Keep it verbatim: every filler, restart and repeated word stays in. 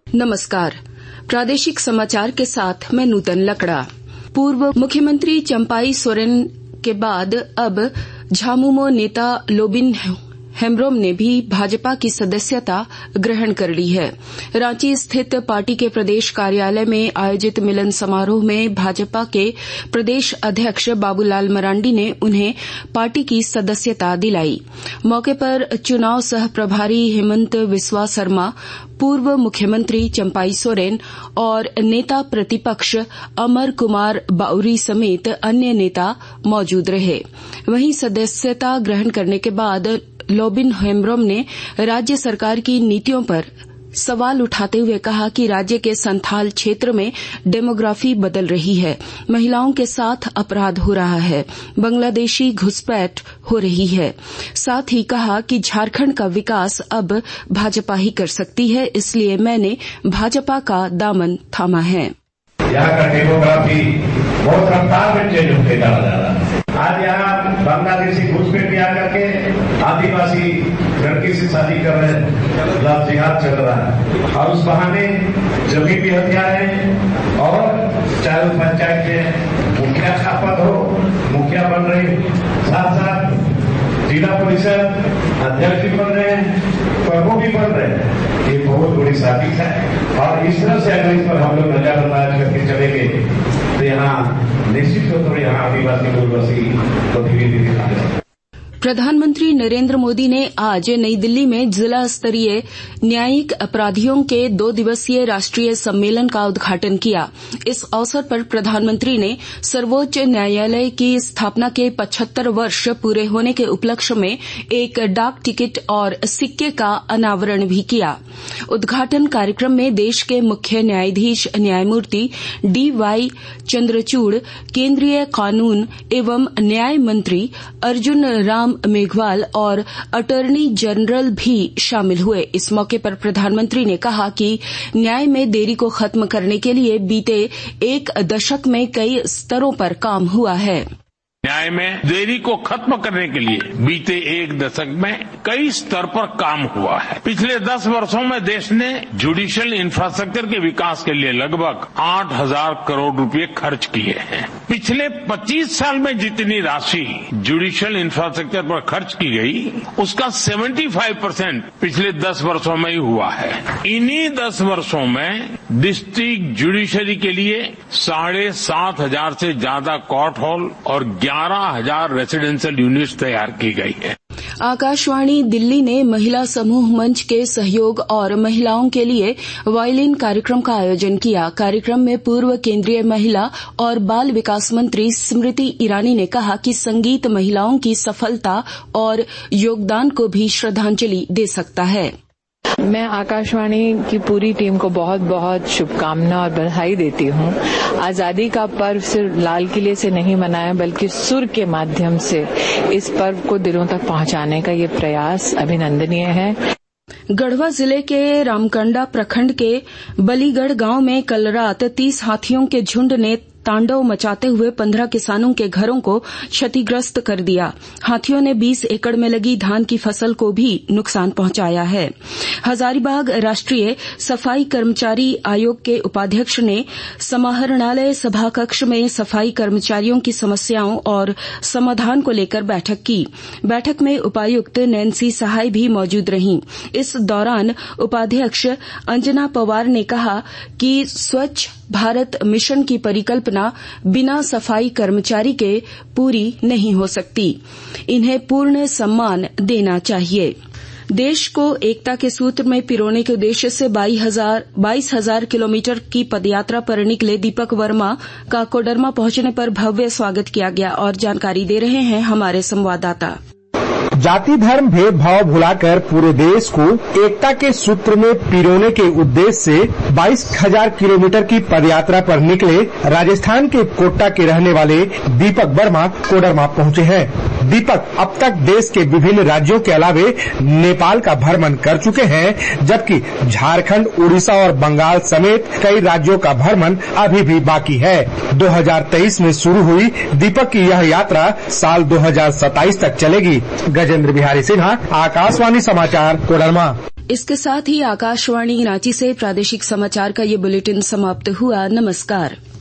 नमस्कार। प्रादेशिक समाचार के साथ मैं नूतन लकड़ा। पूर्व मुख्यमंत्री चंपाई सोरेन के बाद अब झामुमो नेता लोबिन हेम्ब्रोम ने भी भाजपा की सदस्यता ग्रहण कर ली है। रांची स्थित पार्टी के प्रदेश कार्यालय में आयोजित मिलन समारोह में भाजपा के प्रदेश अध्यक्ष बाबूलाल मरांडी ने उन्हें पार्टी की सदस्यता दिलाई। मौके पर चुनाव सह प्रभारी हेमंत बिस्वा शर्मा, पूर्व मुख्यमंत्री चंपाई सोरेन और नेता प्रतिपक्ष अमर कुमार बाउरी समेत अन्य नेता मौजूद रहे। वहीं सदस्यता ग्रहण करने के बाद लोबिन हेम्ब्रोम ने राज्य सरकार की नीतियों पर सवाल उठाते हुए कहा कि राज्य के संथाल क्षेत्र में डेमोग्राफी बदल रही है, महिलाओं के साथ अपराध हो रहा है, बांग्लादेशी घुसपैठ हो रही है। साथ ही कहा कि झारखंड का विकास अब भाजपा ही कर सकती है, इसलिए मैंने भाजपा का दामन थामा है। यहाँ का डेमोग्राफी बहुत रफ्तार में चेंज होते जा रहा है। आज यहाँ बांग्लादेशी घुसपैठ आकर के आदिवासी लड़की से शादी कर रहे हैं, लव जिहाद चल रहा है और उस बहाने जमीन भी हथियार है और चाहे पंचायत में मुखिया का पद हो, मुखिया बन रहे, साथ साथ जिला परिषद अध्यक्ष भी बन रहे हैं, प्रमुख भी बन रहे हैं। ये बहुत बड़ी साजिश है और इस तरह से अगर इस पर हम लोग नजरअंदाज करके चलेंगे तो यहाँ निश्चित तौर पर यहाँ आदिवासी बहुभाषी गतिविधि दिखा जाएगी। प्रधानमंत्री नरेंद्र मोदी ने आज नई दिल्ली में जिला स्तरीय न्यायिक अपराधियों के दो दिवसीय राष्ट्रीय सम्मेलन का उद्घाटन किया। इस अवसर पर प्रधानमंत्री ने सर्वोच्च न्यायालय की स्थापना के पचहत्तर वर्ष पूरे होने के उपलक्ष्य में एक डाक टिकट और सिक्के का अनावरण भी किया। उद्घाटन कार्यक्रम में देश के मुख्य न्यायाधीश न्यायमूर्ति डी वाई चंद्रचूड़, केंद्रीय कानून एवं न्याय मंत्री अर्जुन राम मेघवाल और अटॉर्नी जनरल भी शामिल हुए। इस मौके पर प्रधानमंत्री ने कहा कि न्याय में देरी को खत्म करने के लिए बीते एक दशक में कई स्तरों पर काम हुआ है। न्याय में देरी को खत्म करने के लिए बीते एक दशक में कई स्तर पर काम हुआ है। पिछले दस वर्षों में देश ने जुडिशियल इंफ्रास्ट्रक्चर के विकास के लिए लगभग आठ हजार करोड़ रुपए खर्च किए हैं। पिछले पच्चीस साल में जितनी राशि जुडिशियल इंफ्रास्ट्रक्चर पर खर्च की गई, उसका पचहत्तर परसेंट पिछले दस वर्षों में ही हुआ है। इन्हीं दस वर्षों में डिस्ट्रिक्ट जुडिशरी के लिए साढ़े सात हजार से ज्यादा कोर्ट हॉल और ग्यारह हजार रेसिडेंशियल यूनिट्स तैयार की गई है। आकाशवाणी दिल्ली ने महिला समूह मंच के सहयोग और महिलाओं के लिए वायलिन कार्यक्रम का आयोजन किया। कार्यक्रम में पूर्व केंद्रीय महिला और बाल विकास मंत्री स्मृति ईरानी ने कहा कि संगीत महिलाओं की सफलता और योगदान को भी श्रद्धांजलि दे सकता है। मैं आकाशवाणी की पूरी टीम को बहुत बहुत शुभकामना और बधाई देती हूँ। आजादी का पर्व सिर्फ लाल किले से नहीं मनाया, बल्कि सुर के माध्यम से इस पर्व को दिलों तक पहुंचाने का ये प्रयास अभिनंदनीय है। गढ़वा जिले के रामकंडा प्रखंड के बलीगढ़ गांव में कल रात तीस हाथियों के झुंड ने तांडव मचाते हुए पंद्रह किसानों के घरों को क्षतिग्रस्त कर दिया। हाथियों ने बीस एकड़ में लगी धान की फसल को भी नुकसान पहुंचाया है। हजारीबाग राष्ट्रीय सफाई कर्मचारी आयोग के उपाध्यक्ष ने समाहरणालय सभा कक्ष में सफाई कर्मचारियों की समस्याओं और समाधान को लेकर बैठक की। बैठक में उपायुक्त नैन्सी सहाय भी मौजूद रहीं। इस दौरान उपाध्यक्ष अंजना पवार ने कहा कि स्वच्छ भारत मिशन की परिकल्पना बिना सफाई कर्मचारी के पूरी नहीं हो सकती। इन्हें पूर्ण सम्मान देना चाहिए। देश को एकता के सूत्र में पिरोने के उद्देश्य से बाईस हजार किलोमीटर की पदयात्रा पर निकले दीपक वर्मा का कोडरमा पहुंचने पर भव्य स्वागत किया गया और जानकारी दे रहे हैं हमारे संवाददाता। जाति धर्म भेदभाव भुलाकर पूरे देश को एकता के सूत्र में पिरोने के उद्देश्य से बाईस हजार किलोमीटर की पदयात्रा पर निकले राजस्थान के कोटा के रहने वाले दीपक वर्मा कोडरमा पहुंचे हैं। दीपक अब तक देश के विभिन्न राज्यों के अलावे नेपाल का भ्रमण कर चुके हैं, जबकि झारखंड, उड़ीसा और बंगाल समेत कई राज्यों का भ्रमण अभी भी बाकी है। दो हजार तेईस में शुरू हुई दीपक की यह यात्रा साल दो हजार सत्ताईस तक चलेगी। गजेंद्र बिहारी सिन्हा, आकाशवाणी समाचार, कोडरमा। इसके साथ ही आकाशवाणी रांची से प्रादेशिक समाचार का ये बुलेटिन समाप्त हुआ। नमस्कार।